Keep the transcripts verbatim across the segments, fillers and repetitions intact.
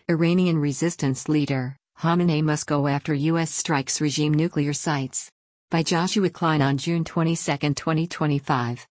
Iranian resistance leader, Khamenei must go after U S strikes regime nuclear sites. By Joshua Klein on June twenty-second, twenty twenty-five.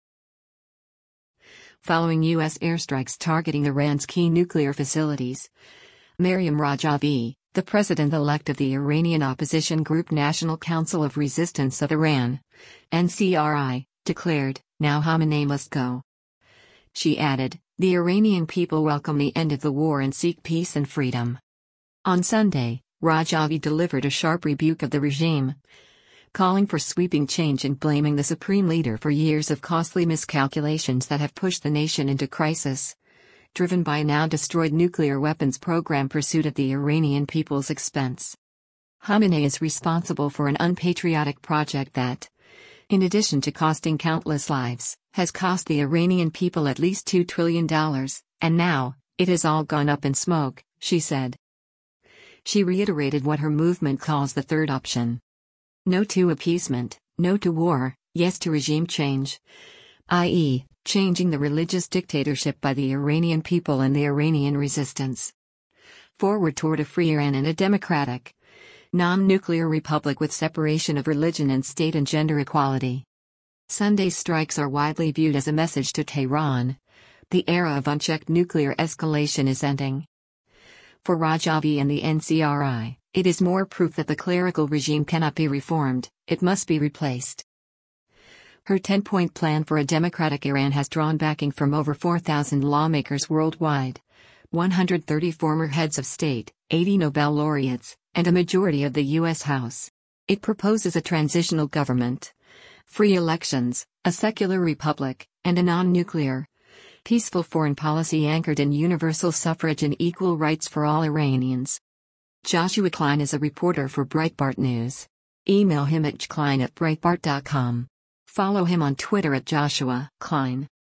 Following U S airstrikes targeting Iran's key nuclear facilities, Maryam Rajavi, the president-elect of the Iranian opposition group National Council of Resistance of Iran, N C R I, declared, "Now Khamenei must go." She added, "The Iranian people welcome the end of the war and seek peace and freedom." On Sunday, Rajavi delivered a sharp rebuke of the regime, calling for sweeping change and blaming the supreme leader for years of costly miscalculations that have pushed the nation into crisis, driven by a now destroyed nuclear weapons program pursued at the Iranian people's expense. Khamenei is responsible for an unpatriotic project that, in addition to costing countless lives, has cost the Iranian people at least two trillion dollars, and now, it has all gone up in smoke, she said. She reiterated what her movement calls the third option. No to appeasement, no to war, yes to regime change, that is, changing the religious dictatorship by the Iranian people and the Iranian resistance. Forward toward a free Iran and a democratic, non-nuclear republic with separation of religion and state and gender equality. Sunday's strikes are widely viewed as a message to Tehran. The era of unchecked nuclear escalation is ending. For Rajavi and the N C R I, it is more proof that the clerical regime cannot be reformed, it must be replaced. Her ten-point plan for a democratic Iran has drawn backing from over four thousand lawmakers worldwide, one hundred thirty former heads of state, eighty Nobel laureates, and a majority of the U S House. It proposes a transitional government, free elections, a secular republic, and a non-nuclear, peaceful foreign policy anchored in universal suffrage and equal rights for all Iranians. Joshua Klein is a reporter for Breitbart News. Email him at klein at breitbart dot com. Follow him on Twitter at Joshua Klein.